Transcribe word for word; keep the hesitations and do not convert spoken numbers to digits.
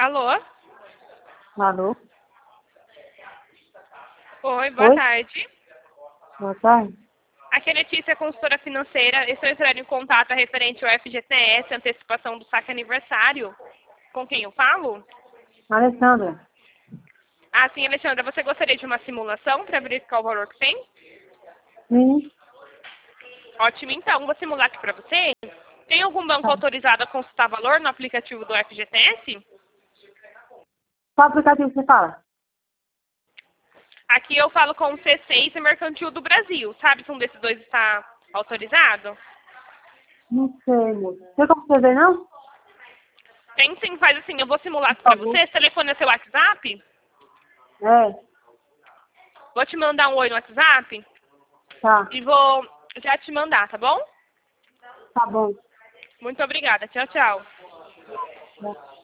Alô? Alô? Oi, boa Oi? tarde. Boa tarde. Aqui é a Letícia, consultora financeira. Estou entrando em contato referente ao F G T S, antecipação do saque aniversário. Com quem eu falo? Alessandra. Ah, sim, Alexandra, você gostaria de uma simulação para verificar o valor que tem? Sim. Ótimo, então, vou simular aqui para você. Tem algum banco Tá. autorizado a consultar valor no aplicativo do F G T S? Qual aplicativo você fala? Aqui eu falo com o C seis e Mercantil do Brasil. Sabe se um desses dois está autorizado? Não sei, moço. Tem como você ver, não? Tem sim, faz assim, eu vou simular Por aqui para favor. você. Esse telefone é seu WhatsApp? É. Vou te mandar um oi no WhatsApp Tá. e vou já te mandar, tá bom? Tá bom. Muito obrigada. Tchau, tchau. Tá.